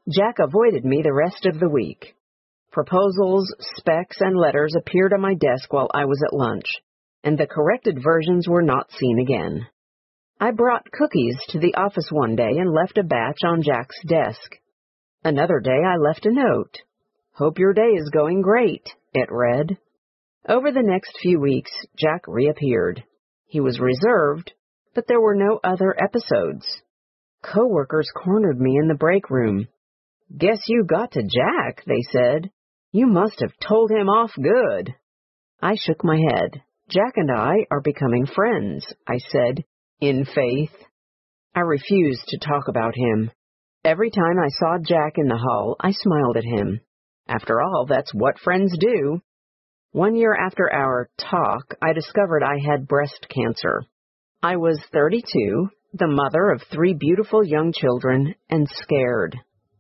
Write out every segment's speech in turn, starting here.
Jack avoided me the rest of the week. Proposals, specs, and letters appeared on my desk while I was at lunch, and the corrected versions were not seen again. I brought cookies to the office one day and left a batch on Jack's desk. Another day I left a note. "Hope your day is going great," it read. Over the next few weeks, Jack reappeared. He was reserved, but there were no other episodes. Coworkers cornered me in the break room. "Guess you got to Jack," they said. "You must have told him off good." I shook my head. "Jack and I are becoming friends," I said, in faith. I refused to talk about him. Every time I saw Jack in the hall, I smiled at him. After all, that's what friends do. 1 year after our talk, I discovered I had breast cancer. I was 32, the mother of 3 beautiful young children, and scared.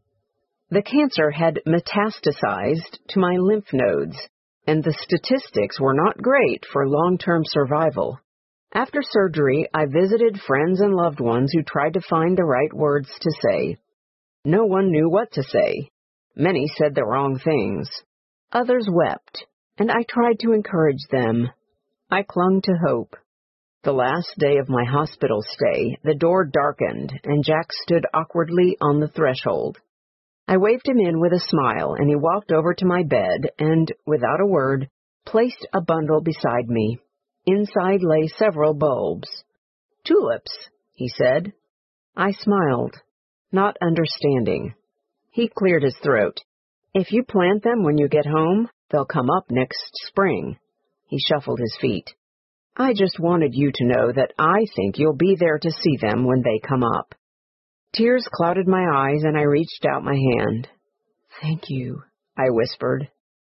The cancer had metastasized to my lymph nodes, and the statistics were not great for long-term survival. After surgery, I visited friends and loved ones who tried to find the right words to say. No one knew what to say. Many said the wrong things. Others wept, and I tried to encourage them. I clung to hope. The last day of my hospital stay, the door darkened, and Jack stood awkwardly on the threshold. I waved him in with a smile, and he walked over to my bed and, without a word, placed a bundle beside me. Inside lay several bulbs. "Tulips," he said. I smiled, not understanding. He cleared his throat. "If you plant them when you get home, they'll come up next spring." He shuffled his feet. "I just wanted you to know that I think you'll be there to see them when they come up." Tears clouded my eyes, and I reached out my hand. "Thank you," I whispered.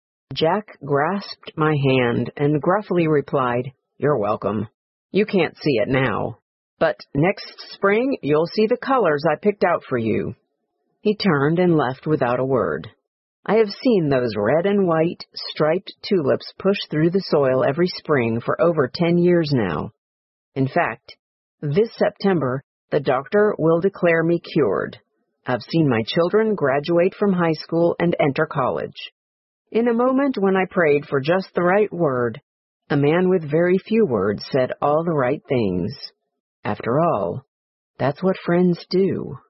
Jack grasped my hand and gruffly replied, "You're welcome. You can't see it now, but next spring you'll see the colors I picked out for you." He turned and left without a word. I have seen those red and white, striped tulips push through the soil every spring for over 10 years now. In fact, this September, the doctor will declare me cured. I've seen my children graduate from high school and enter college. In a moment when I prayed for just the right word, a man with very few words said all the right things. After all, that's what friends do.